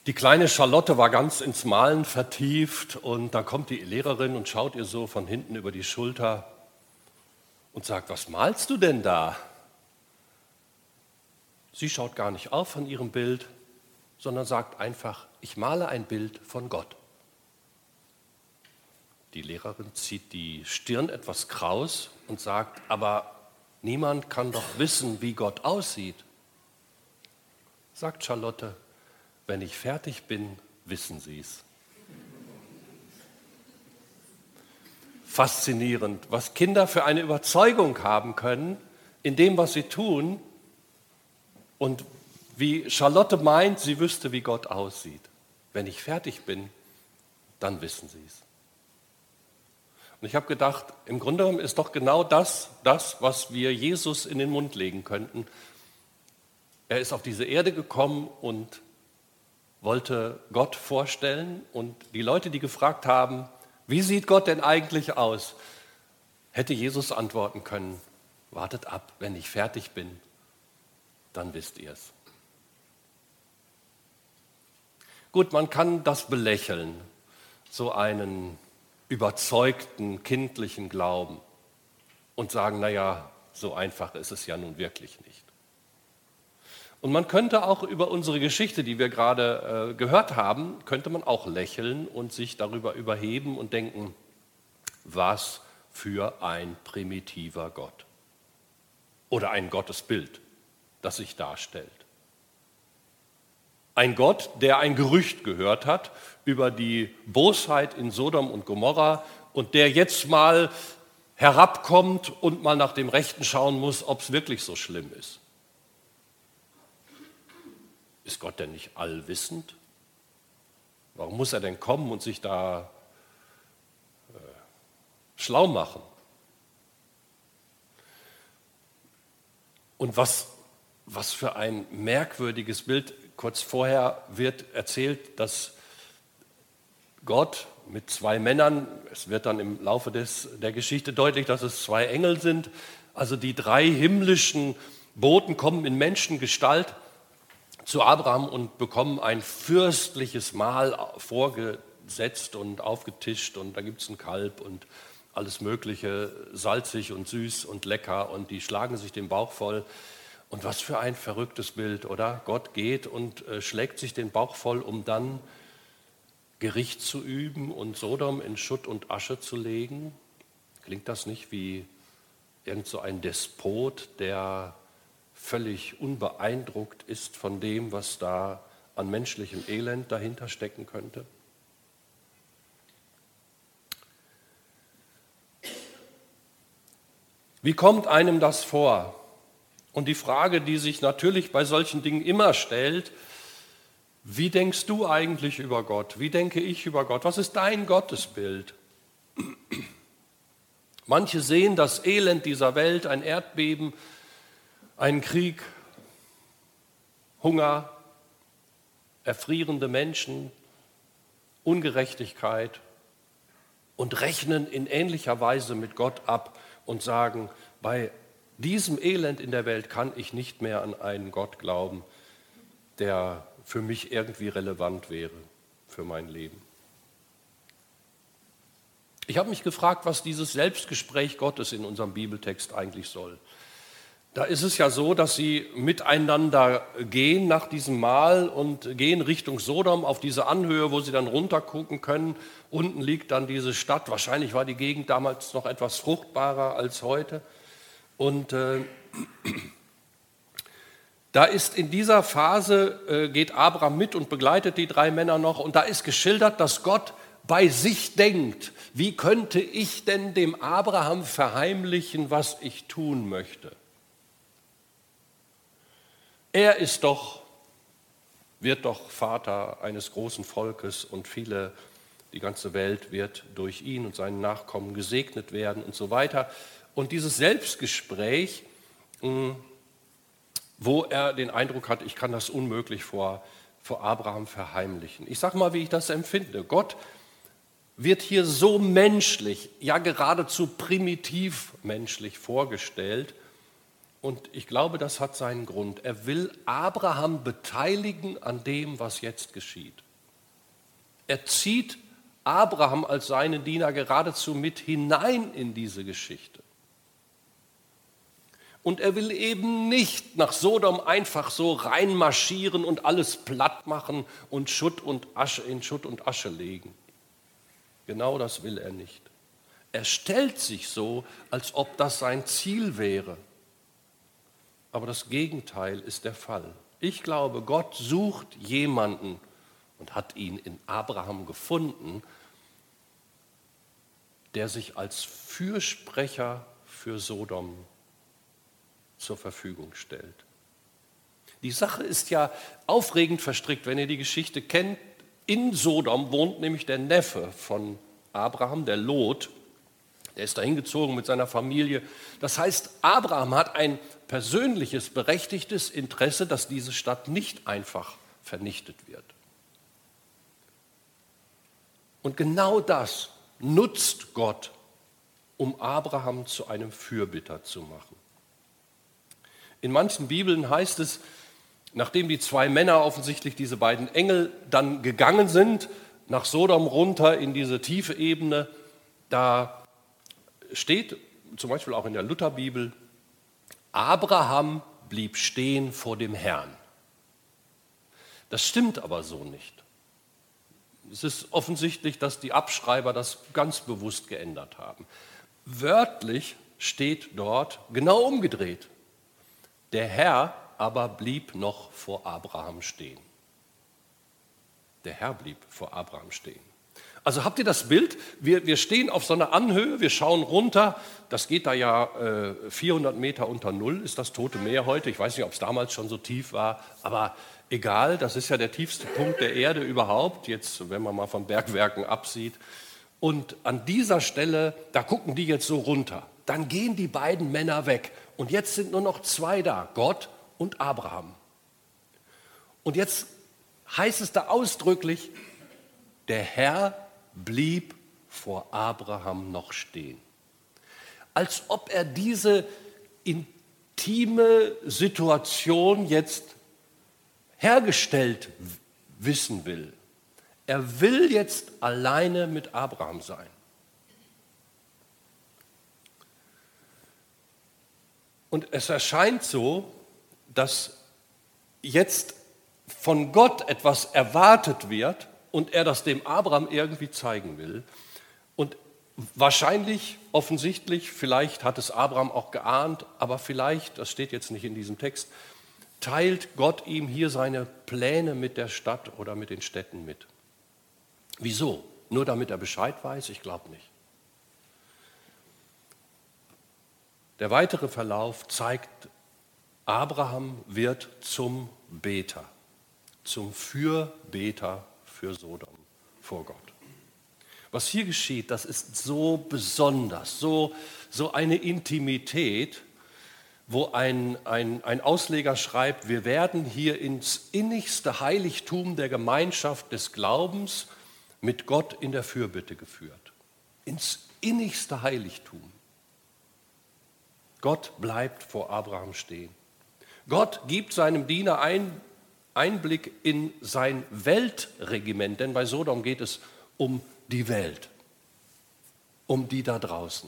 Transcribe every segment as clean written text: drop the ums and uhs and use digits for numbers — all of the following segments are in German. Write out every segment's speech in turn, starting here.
Die kleine Charlotte war ganz ins Malen vertieft und da kommt die Lehrerin und schaut ihr so von hinten über die Schulter und sagt, was malst du denn da? Sie schaut gar nicht auf von ihrem Bild, sondern sagt einfach, ich male ein Bild von Gott. Die Lehrerin zieht die Stirn etwas kraus und sagt, aber niemand kann doch wissen, wie Gott aussieht. Sagt Charlotte, wenn ich fertig bin, wissen Sie es. Faszinierend, was Kinder für eine Überzeugung haben können in dem, was sie tun und wie Charlotte meint, sie wüsste, wie Gott aussieht. Wenn ich fertig bin, dann wissen Sie es. Und ich habe gedacht, im Grunde genommen ist doch genau das, was wir Jesus in den Mund legen könnten. Er ist auf diese Erde gekommen und wollte Gott vorstellen. Und die Leute, die gefragt haben, wie sieht Gott denn eigentlich aus, hätte Jesus antworten können, wartet ab, wenn ich fertig bin, dann wisst ihr es. Gut, man kann das belächeln, so einen überzeugten, kindlichen Glauben und sagen, naja, so einfach ist es ja nun wirklich nicht. Und man könnte auch über unsere Geschichte, die wir gerade gehört haben, könnte man auch lächeln und sich darüber überheben und denken, was für ein primitiver Gott. Oder ein Gottesbild, das sich darstellt. Ein Gott, der ein Gerücht gehört hat über die Bosheit in Sodom und Gomorra und der jetzt mal herabkommt und mal nach dem Rechten schauen muss, ob es wirklich so schlimm ist. Ist Gott denn nicht allwissend? Warum muss er denn kommen und sich da schlau machen? Und was für ein merkwürdiges Bild. Kurz vorher wird erzählt, dass Gott mit zwei Männern, es wird dann im Laufe der Geschichte deutlich, dass es zwei Engel sind, also die drei himmlischen Boten kommen in Menschengestalt zu Abraham und bekommen ein fürstliches Mahl vorgesetzt und aufgetischt und da gibt es ein Kalb und alles Mögliche, salzig und süß und lecker und die schlagen sich den Bauch voll. Und was für ein verrücktes Bild, oder? Gott geht und schlägt sich den Bauch voll, um dann Gericht zu üben und Sodom in Schutt und Asche zu legen. Klingt das nicht wie irgend so ein Despot, der völlig unbeeindruckt ist von dem, was da an menschlichem Elend dahinter stecken könnte? Wie kommt einem das vor? Und die Frage, die sich natürlich bei solchen Dingen immer stellt, wie denkst du eigentlich über Gott? Wie denke ich über Gott? Was ist dein Gottesbild? Manche sehen das Elend dieser Welt, ein Erdbeben, einen Krieg, Hunger, erfrierende Menschen, Ungerechtigkeit und rechnen in ähnlicher Weise mit Gott ab und sagen, bei diesem Elend in der Welt kann ich nicht mehr an einen Gott glauben, der für mich irgendwie relevant wäre, für mein Leben. Ich habe mich gefragt, was dieses Selbstgespräch Gottes in unserem Bibeltext eigentlich soll. Da ist es ja so, dass sie miteinander gehen nach diesem Mahl und gehen Richtung Sodom auf diese Anhöhe, wo sie dann runtergucken können. Unten liegt dann diese Stadt. Wahrscheinlich war die Gegend damals noch etwas fruchtbarer als heute. Und da ist in dieser Phase, geht Abraham mit und begleitet die drei Männer noch. Und da ist geschildert, dass Gott bei sich denkt, wie könnte ich denn dem Abraham verheimlichen, was ich tun möchte? Er wird doch Vater eines großen Volkes und die ganze Welt wird durch ihn und seinen Nachkommen gesegnet werden und so weiter. Und dieses Selbstgespräch, wo er den Eindruck hat, ich kann das unmöglich vor Abraham verheimlichen. Ich sage mal, wie ich das empfinde. Gott wird hier so menschlich, ja geradezu primitiv menschlich vorgestellt Und ich glaube, das hat seinen Grund. Er will Abraham beteiligen an dem, was jetzt geschieht. Er zieht Abraham als seinen Diener geradezu mit hinein in diese Geschichte. Und er will eben nicht nach Sodom einfach so reinmarschieren und alles platt machen und in Schutt und Asche legen. Genau das will er nicht. Er stellt sich so, als ob das sein Ziel wäre. Aber das Gegenteil ist der Fall. Ich glaube, Gott sucht jemanden und hat ihn in Abraham gefunden, der sich als Fürsprecher für Sodom zur Verfügung stellt. Die Sache ist ja aufregend verstrickt, wenn ihr die Geschichte kennt. In Sodom wohnt nämlich der Neffe von Abraham, der Lot. Der ist dahin gezogen mit seiner Familie. Das heißt, Abraham hat ein persönliches, berechtigtes Interesse, dass diese Stadt nicht einfach vernichtet wird. Und genau das nutzt Gott, um Abraham zu einem Fürbitter zu machen. In manchen Bibeln heißt es, nachdem die zwei Männer, offensichtlich diese beiden Engel, dann gegangen sind, nach Sodom runter in diese tiefe Ebene, da steht zum Beispiel auch in der Lutherbibel, Abraham blieb stehen vor dem Herrn. Das stimmt aber so nicht. Es ist offensichtlich, dass die Abschreiber das ganz bewusst geändert haben. Wörtlich steht dort genau umgedreht. Der Herr aber blieb noch vor Abraham stehen. Der Herr blieb vor Abraham stehen. Also habt ihr das Bild? Wir stehen auf so einer Anhöhe, wir schauen runter, das geht da ja 400 Meter unter Null, ist das Tote Meer heute. Ich weiß nicht, ob es damals schon so tief war, aber egal, das ist ja der tiefste Punkt der Erde überhaupt, jetzt wenn man mal von Bergwerken absieht. Und an dieser Stelle, da gucken die jetzt so runter. Dann gehen die beiden Männer weg und jetzt sind nur noch zwei da, Gott und Abraham. Und jetzt heißt es da ausdrücklich, der Herr blieb vor Abraham noch stehen. Als ob er diese intime Situation jetzt hergestellt wissen will. Er will jetzt alleine mit Abraham sein. Und es erscheint so, dass jetzt von Gott etwas erwartet wird und er das dem Abraham irgendwie zeigen will. Und wahrscheinlich, offensichtlich, vielleicht hat es Abraham auch geahnt, aber vielleicht, das steht jetzt nicht in diesem Text, teilt Gott ihm hier seine Pläne mit der Stadt oder mit den Städten mit. Wieso? Nur damit er Bescheid weiß? Ich glaube nicht. Der weitere Verlauf zeigt, Abraham wird zum Beter, zum Fürbeter für Sodom vor Gott. Was hier geschieht, das ist so besonders, so eine Intimität, wo ein Ausleger schreibt, wir werden hier ins innigste Heiligtum der Gemeinschaft des Glaubens mit Gott in der Fürbitte geführt. Ins innigste Heiligtum. Gott bleibt vor Abraham stehen. Gott gibt seinem Diener Einblick in sein Weltregiment, denn bei Sodom geht es um die Welt, um die da draußen.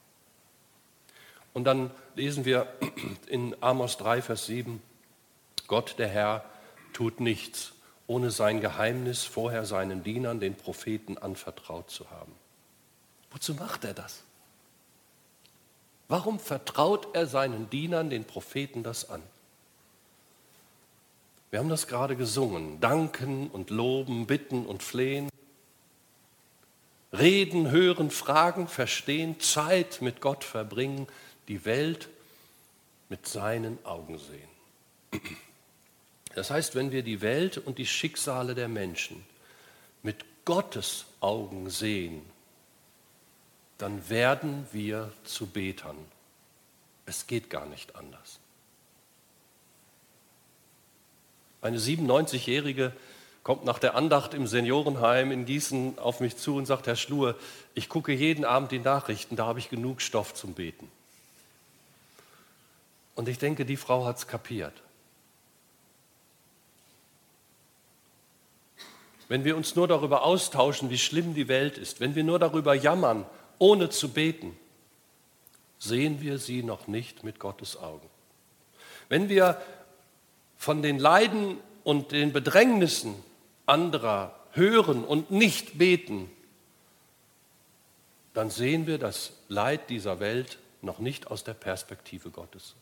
Und dann lesen wir in Amos 3, Vers 7, Gott, der Herr, tut nichts, ohne sein Geheimnis vorher seinen Dienern, den Propheten, anvertraut zu haben. Wozu macht er das? Warum vertraut er seinen Dienern, den Propheten, das an? Wir haben das gerade gesungen. Danken und loben, bitten und flehen. Reden, hören, fragen, verstehen, Zeit mit Gott verbringen, die Welt mit seinen Augen sehen. Das heißt, wenn wir die Welt und die Schicksale der Menschen mit Gottes Augen sehen, dann werden wir zu Betern. Es geht gar nicht anders. Eine 97-Jährige kommt nach der Andacht im Seniorenheim in Gießen auf mich zu und sagt, Herr Schluhe, ich gucke jeden Abend die Nachrichten, da habe ich genug Stoff zum Beten. Und ich denke, die Frau hat es kapiert. Wenn wir uns nur darüber austauschen, wie schlimm die Welt ist, wenn wir nur darüber jammern, ohne zu beten, sehen wir sie noch nicht mit Gottes Augen. Wenn wir von den Leiden und den Bedrängnissen anderer hören und nicht beten, dann sehen wir das Leid dieser Welt noch nicht aus der Perspektive Gottes.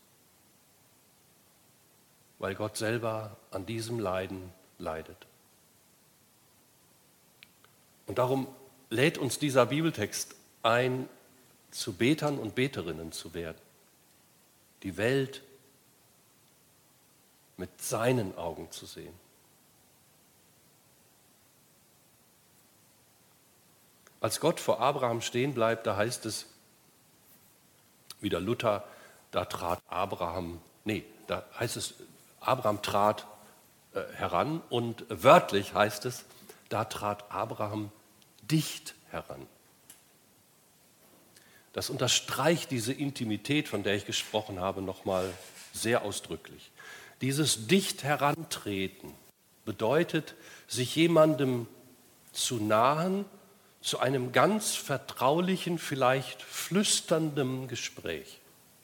Weil Gott selber an diesem Leiden leidet. Und darum lädt uns dieser Bibeltext ein, zu Betern und Beterinnen zu werden. Die Welt mit seinen Augen zu sehen. Als Gott vor Abraham stehen bleibt, da heißt es, wieder Luther, da heißt es, Abraham trat heran und wörtlich heißt es, da trat Abraham dicht heran. Das unterstreicht diese Intimität, von der ich gesprochen habe, nochmal sehr ausdrücklich. Dieses dicht herantreten bedeutet, sich jemandem zu nahen, zu einem ganz vertraulichen, vielleicht flüsternden Gespräch.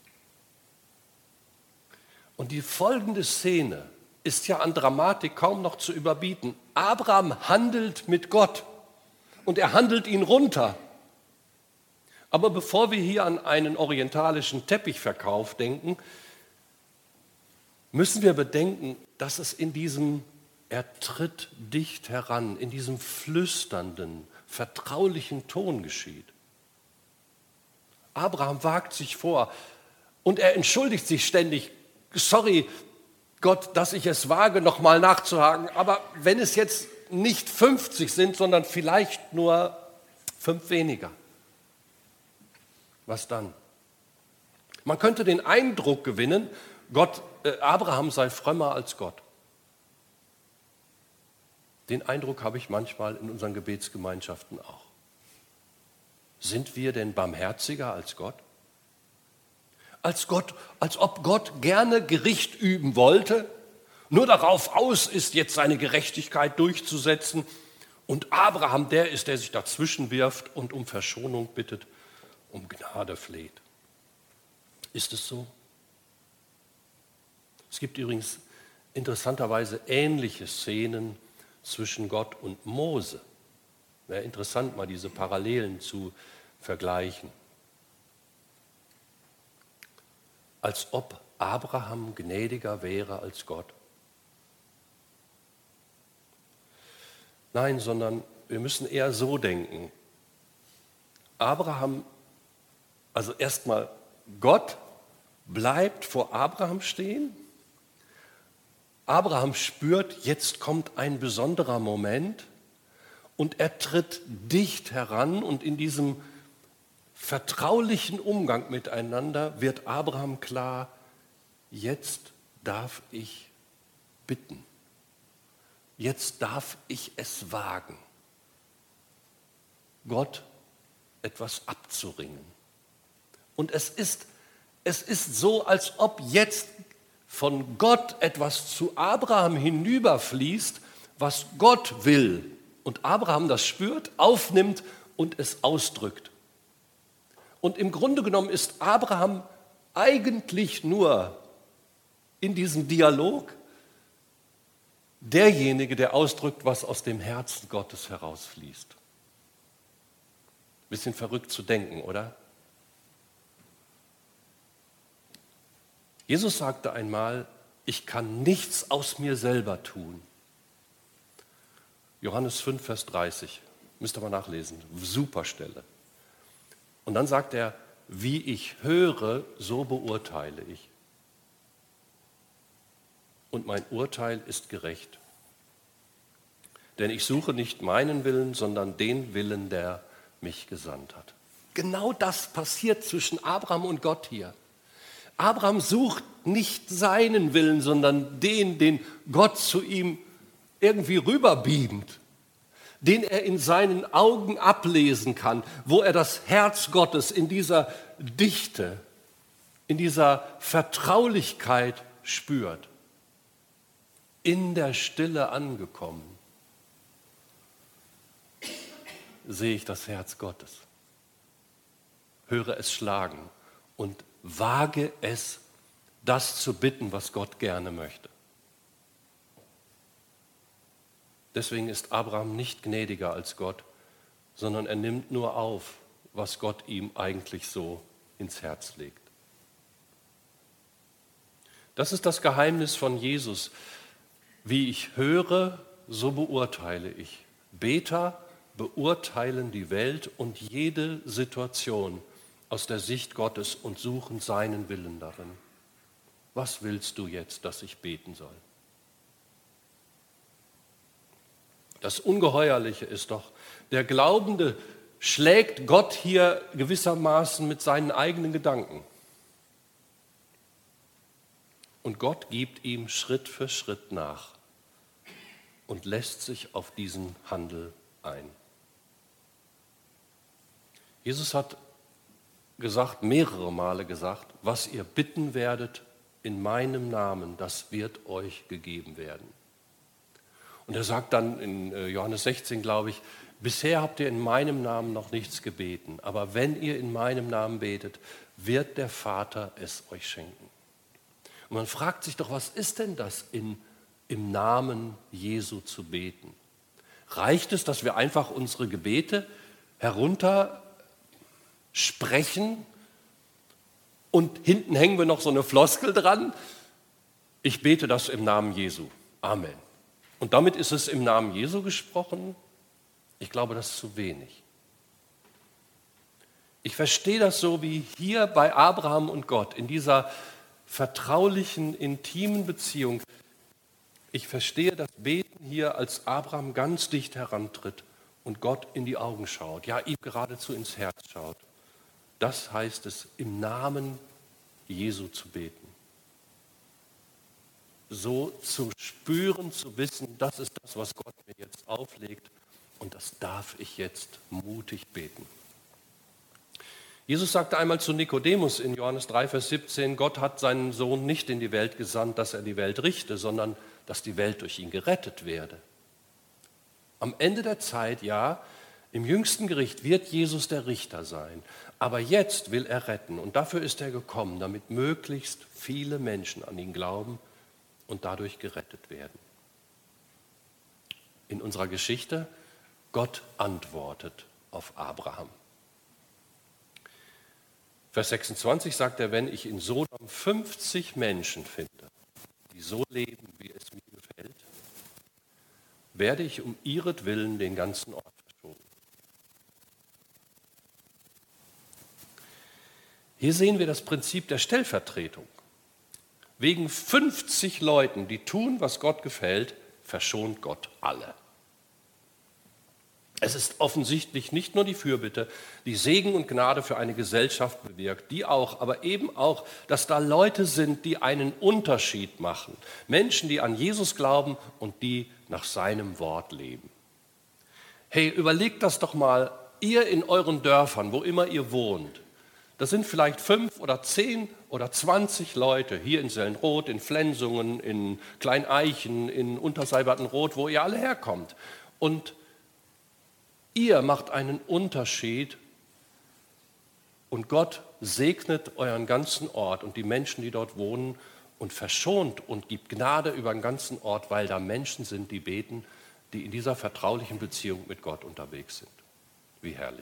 Und die folgende Szene ist ja an Dramatik kaum noch zu überbieten. Abraham handelt mit Gott und er handelt ihn runter. Aber bevor wir hier an einen orientalischen Teppichverkauf denken, müssen wir bedenken, dass es in diesem er tritt dicht heran, in diesem flüsternden, vertraulichen Ton geschieht. Abraham wagt sich vor und er entschuldigt sich ständig. Sorry, Gott, dass ich es wage, nochmal nachzuhaken, aber wenn es jetzt nicht 50 sind, sondern vielleicht nur 5 weniger, was dann? Man könnte den Eindruck gewinnen, Abraham sei frömmer als Gott. Den Eindruck habe ich manchmal in unseren Gebetsgemeinschaften auch. Sind wir denn barmherziger als Gott? Als ob Gott gerne Gericht üben wollte, nur darauf aus ist, jetzt seine Gerechtigkeit durchzusetzen und Abraham der ist, der sich dazwischen wirft und um Verschonung bittet, um Gnade fleht. Ist es so? Es gibt übrigens interessanterweise ähnliche Szenen zwischen Gott und Mose. Wäre interessant, mal diese Parallelen zu vergleichen. Als ob Abraham gnädiger wäre als Gott. Nein, sondern wir müssen eher so denken. Also erstmal, Gott bleibt vor Abraham stehen. Abraham spürt, jetzt kommt ein besonderer Moment und er tritt dicht heran und in diesem vertraulichen Umgang miteinander wird Abraham klar, jetzt darf ich bitten. Jetzt darf ich es wagen, Gott etwas abzuringen. Und es ist so, als ob jetzt von Gott etwas zu Abraham hinüberfließt, was Gott will. Und Abraham das spürt, aufnimmt und es ausdrückt. Und im Grunde genommen ist Abraham eigentlich nur in diesem Dialog derjenige, der ausdrückt, was aus dem Herzen Gottes herausfließt. Bisschen verrückt zu denken, oder? Jesus sagte einmal, ich kann nichts aus mir selber tun. Johannes 5, Vers 30, müsst ihr mal nachlesen, super Stelle. Und dann sagt er, wie ich höre, so beurteile ich. Und mein Urteil ist gerecht. Denn ich suche nicht meinen Willen, sondern den Willen, der mich gesandt hat. Genau das passiert zwischen Abraham und Gott hier. Abraham sucht nicht seinen Willen, sondern den Gott zu ihm irgendwie rüberbeamt, den er in seinen Augen ablesen kann, wo er das Herz Gottes in dieser Dichte in dieser Vertraulichkeit spürt, in der Stille angekommen, sehe ich das Herz Gottes, höre es schlagen und wage es, das zu bitten, was Gott gerne möchte. Deswegen ist Abraham nicht gnädiger als Gott, sondern er nimmt nur auf, was Gott ihm eigentlich so ins Herz legt. Das ist das Geheimnis von Jesus. Wie ich höre, so beurteile ich. Beter beurteilen die Welt und jede Situation aus der Sicht Gottes und suchen seinen Willen darin. Was willst du jetzt, dass ich beten soll? Das Ungeheuerliche ist doch, der Glaubende schlägt Gott hier gewissermaßen mit seinen eigenen Gedanken. Und Gott gibt ihm Schritt für Schritt nach und lässt sich auf diesen Handel ein. Jesus hat gesagt, mehrere Male gesagt, was ihr bitten werdet in meinem Namen, das wird euch gegeben werden. Und er sagt dann in Johannes 16, glaube ich, bisher habt ihr in meinem Namen noch nichts gebeten, aber wenn ihr in meinem Namen betet, wird der Vater es euch schenken. Und man fragt sich doch, was ist denn das, im Namen Jesu zu beten? Reicht es, dass wir einfach unsere Gebete herunter sprechen und hinten hängen wir noch so eine Floskel dran? Ich bete das im Namen Jesu. Amen. Und damit ist es im Namen Jesu gesprochen? Ich glaube, das ist zu wenig. Ich verstehe das so wie hier bei Abraham und Gott in dieser vertraulichen, intimen Beziehung. Ich verstehe das Beten hier, als Abraham ganz dicht herantritt und Gott in die Augen schaut, ja, ihm geradezu ins Herz schaut. Das heißt es, im Namen Jesu zu beten. So zu spüren, zu wissen, das ist das, was Gott mir jetzt auflegt und das darf ich jetzt mutig beten. Jesus sagte einmal zu Nikodemus in Johannes 3, Vers 17, Gott hat seinen Sohn nicht in die Welt gesandt, dass er die Welt richte, sondern dass die Welt durch ihn gerettet werde. Am Ende der Zeit, ja, im jüngsten Gericht wird Jesus der Richter sein, aber jetzt will er retten und dafür ist er gekommen, damit möglichst viele Menschen an ihn glauben und dadurch gerettet werden. In unserer Geschichte, Gott antwortet auf Abraham. Vers 26 sagt er, wenn ich in Sodom 50 Menschen finde, die so leben, wie es mir gefällt, werde ich um ihretwillen den ganzen Ort verschonen. Hier sehen wir das Prinzip der Stellvertretung. Wegen 50 Leuten, die tun, was Gott gefällt, verschont Gott alle. Es ist offensichtlich nicht nur die Fürbitte, die Segen und Gnade für eine Gesellschaft bewirkt, die auch, aber eben auch, dass da Leute sind, die einen Unterschied machen. Menschen, die an Jesus glauben und die nach seinem Wort leben. Hey, überlegt das doch mal, ihr in euren Dörfern, wo immer ihr wohnt. Das sind vielleicht 5 oder 10 oder 20 Leute hier in Sellenroth, in Flensungen, in Kleineichen, in Unterseibertenroth, wo ihr alle herkommt. Und ihr macht einen Unterschied und Gott segnet euren ganzen Ort und die Menschen, die dort wohnen und verschont und gibt Gnade über den ganzen Ort, weil da Menschen sind, die beten, die in dieser vertraulichen Beziehung mit Gott unterwegs sind. Wie herrlich.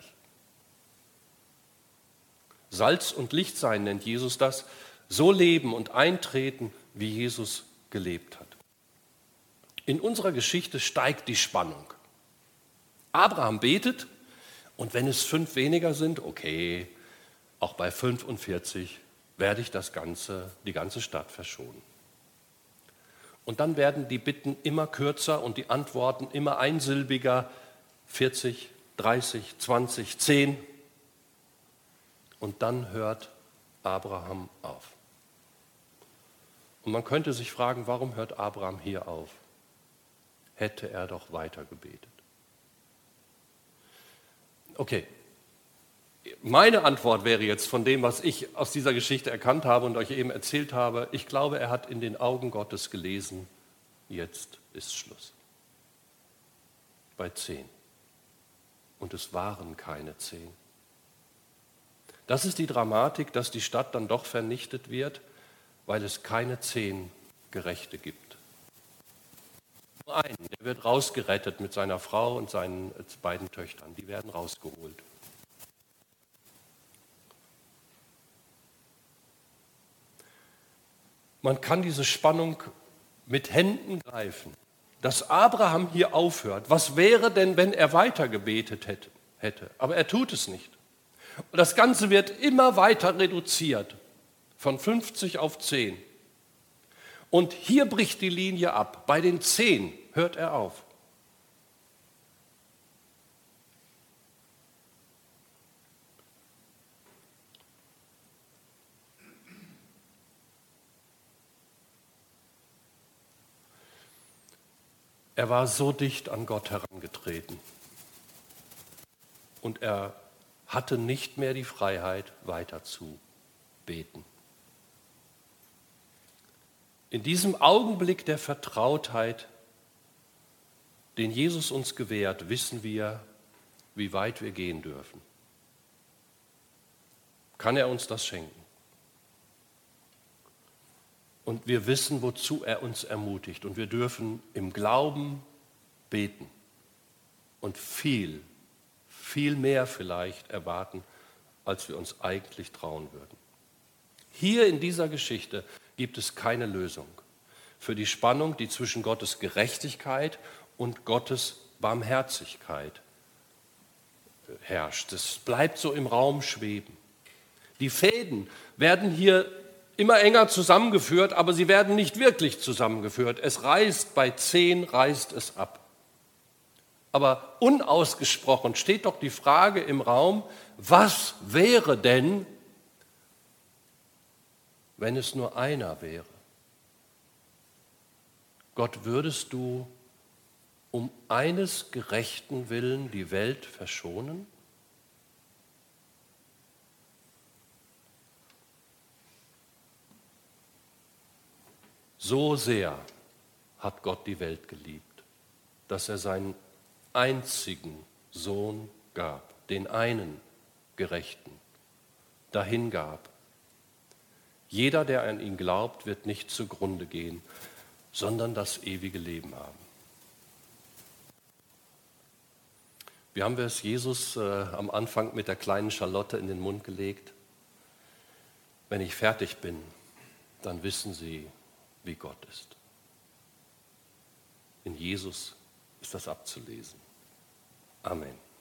Salz und Licht sein nennt Jesus das, so leben und eintreten, wie Jesus gelebt hat. In unserer Geschichte steigt die Spannung. Abraham betet und wenn es 5 weniger sind, okay, auch bei 45 werde ich die ganze Stadt verschonen. Und dann werden die Bitten immer kürzer und die Antworten immer einsilbiger, 40, 30, 20, 10. Und dann hört Abraham auf. Und man könnte sich fragen, warum hört Abraham hier auf? Hätte er doch weiter gebetet. Okay, Meine Antwort wäre jetzt von dem, was ich aus dieser Geschichte erkannt habe und euch eben erzählt habe, ich glaube, er hat in den Augen Gottes gelesen, jetzt ist Schluss. Bei 10. Und es waren keine 10. Das ist die Dramatik, dass die Stadt dann doch vernichtet wird, weil es keine 10 Gerechte gibt. Nur einen, der wird rausgerettet mit seiner Frau und seinen beiden Töchtern. Die werden rausgeholt. Man kann diese Spannung mit Händen greifen. Dass Abraham hier aufhört, was wäre denn, wenn er weiter gebetet hätte? Aber er tut es nicht. Und das Ganze wird immer weiter reduziert, von 50 auf 10. Und hier bricht die Linie ab. Bei den 10 hört er auf. Er war so dicht an Gott herangetreten und er hatte nicht mehr die Freiheit, weiter zu beten. In diesem Augenblick der Vertrautheit, den Jesus uns gewährt, wissen wir, wie weit wir gehen dürfen. Kann er uns das schenken? Und wir wissen, wozu er uns ermutigt. Und wir dürfen im Glauben beten und viel, viel mehr vielleicht erwarten, als wir uns eigentlich trauen würden. Hier in dieser Geschichte gibt es keine Lösung für die Spannung, die zwischen Gottes Gerechtigkeit und Gottes Barmherzigkeit herrscht. Es bleibt so im Raum schweben. Die Fäden werden hier immer enger zusammengeführt, aber sie werden nicht wirklich zusammengeführt. Es reißt, bei 10 reißt es ab. Aber unausgesprochen steht doch die Frage im Raum, was wäre denn, wenn es nur einer wäre? Gott, würdest du um eines gerechten Willen die Welt verschonen? So sehr hat Gott die Welt geliebt, dass er seinen einzigen Sohn gab, den einen Gerechten, dahingab. Jeder, der an ihn glaubt, wird nicht zugrunde gehen, sondern das ewige Leben haben. Wie haben wir es Jesus am Anfang mit der kleinen Charlotte in den Mund gelegt? Wenn ich fertig bin, dann wissen Sie, wie Gott ist. In Jesus ist das abzulesen. Amen.